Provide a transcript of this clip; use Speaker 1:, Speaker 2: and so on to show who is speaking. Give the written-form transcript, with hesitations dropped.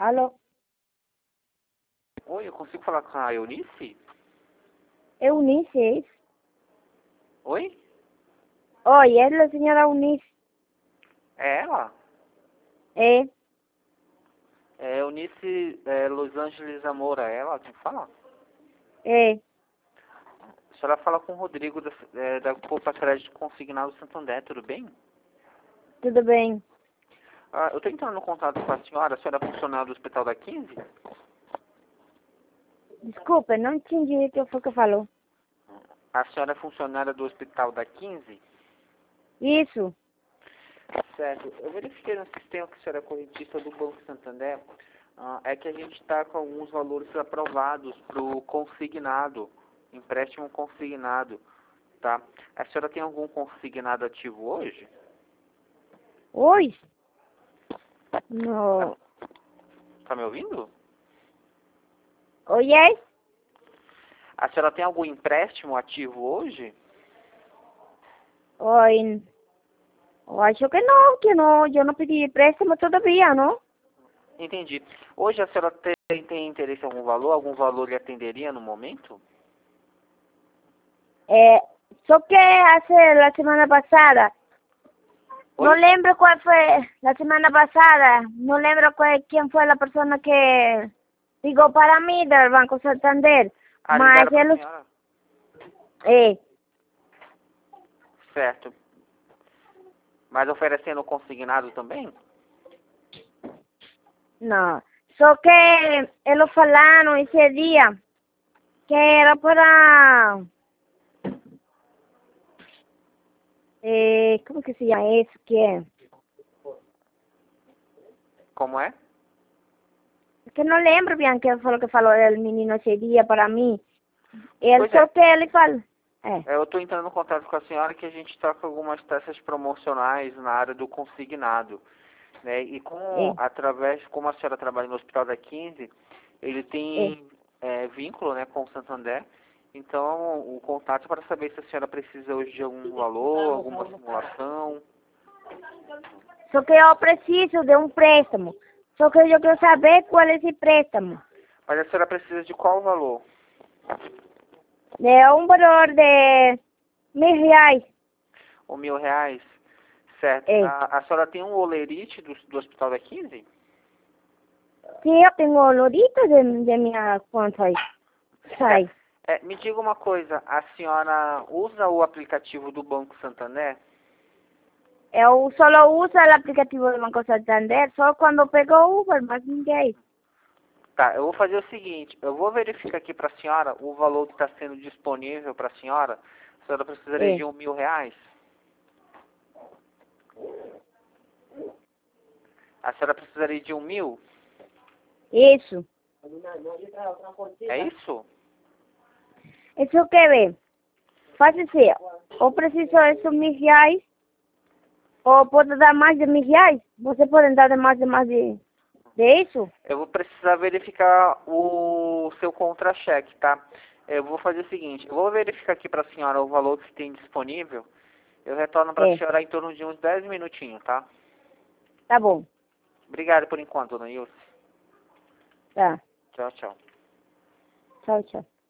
Speaker 1: Alô?
Speaker 2: Oi, eu consigo falar com a Eunice?
Speaker 1: Eunice, é isso?
Speaker 2: Oi?
Speaker 1: Oi, é a senhora Eunice.
Speaker 2: É ela?
Speaker 1: É,
Speaker 2: É Eunice Los Angeles Amora, é ela quem fala?
Speaker 1: é,
Speaker 2: A senhora fala com o Rodrigo da Copa Crédito Consignado Santander, tudo bem?
Speaker 1: tudo bem.
Speaker 2: Eu estou entrando em contato com a senhora é funcionária do Hospital da 15?
Speaker 1: Desculpa, não entendi o que foi que falou.
Speaker 2: A senhora é funcionária do Hospital da 15?
Speaker 1: Isso,
Speaker 2: Certo. Eu verifiquei no sistema que a senhora é correntista do Banco Santander. É que a gente está com alguns valores aprovados para o consignado, empréstimo consignado, tá? A senhora tem algum consignado ativo hoje?
Speaker 1: hoje?
Speaker 2: Tá,
Speaker 1: No,
Speaker 2: tá me ouvindo?
Speaker 1: oi, é?
Speaker 2: A senhora tem algum empréstimo ativo hoje?
Speaker 1: Oi, eu acho que não, eu não pedi empréstimo todavia, não?
Speaker 2: Entendi. Hoje a senhora tem interesse em algum valor lhe atenderia no momento?
Speaker 1: Só que hace la semana pasada, no
Speaker 2: Oi?
Speaker 1: lembro cuál fue la semana pasada, no lembro quién fue la persona que ligó para mí del Banco Santander, mas
Speaker 2: Ligaram para a
Speaker 1: eles,
Speaker 2: senhora? Certo. Mas oferecendo consignado também?
Speaker 1: no, só que ellos falaram ese día que era para, ¿cómo que se llama eso?
Speaker 2: Como é?
Speaker 1: Que no lembro bien qué fue lo que falou el menino ese día para mí. Ele
Speaker 2: Pois
Speaker 1: só
Speaker 2: é.
Speaker 1: que ele fala,
Speaker 2: Eu estou entrando em contato com a senhora que a gente está com algumas taxas promocionais na área do consignado, né? E
Speaker 1: é,
Speaker 2: como a senhora trabalha no Hospital da 15, ele
Speaker 1: é.
Speaker 2: tem vínculo, né, com o Santander. Então, o contato é para saber se a senhora precisa hoje de algum valor, alguma simulação.
Speaker 1: Só que eu preciso de um préstamo. Só que eu quero saber qual é esse préstamo.
Speaker 2: Mas a senhora precisa de qual valor?
Speaker 1: É um valor de R$ 1.000.
Speaker 2: R$ 1.000? Certo.
Speaker 1: É.
Speaker 2: A senhora tem um olerite do Hospital da 15?
Speaker 1: Sim, eu tenho o lorito de minha conta aí. Sai.
Speaker 2: Me diga uma coisa, a senhora usa o aplicativo do Banco Santander?
Speaker 1: Eu só uso o aplicativo do Banco Santander só quando pego o Uber, mas ninguém.
Speaker 2: Tá, eu vou fazer o seguinte, eu vou verificar aqui para a senhora o valor que está sendo disponível para a senhora. A senhora precisaria
Speaker 1: É.
Speaker 2: de R$ 1.000? A senhora precisaria de 1.000?
Speaker 1: Isso.
Speaker 2: É isso?
Speaker 1: Isso que ver. Faz assim, eu preciso de R$ 1.000, ou pode dar mais de R$ 1.000. Você pode dar mais de isso?
Speaker 2: Eu vou precisar verificar o seu contra-cheque, tá? Eu vou fazer o seguinte, eu vou verificar aqui para a senhora o valor que tem disponível. Eu retorno para a
Speaker 1: É.
Speaker 2: senhora em torno de uns 10 minutinhos, tá?
Speaker 1: Tá bom.
Speaker 2: Obrigado por enquanto, dona Ilse.
Speaker 1: Tá.
Speaker 2: Tchau, tchau.
Speaker 1: Tchau, tchau.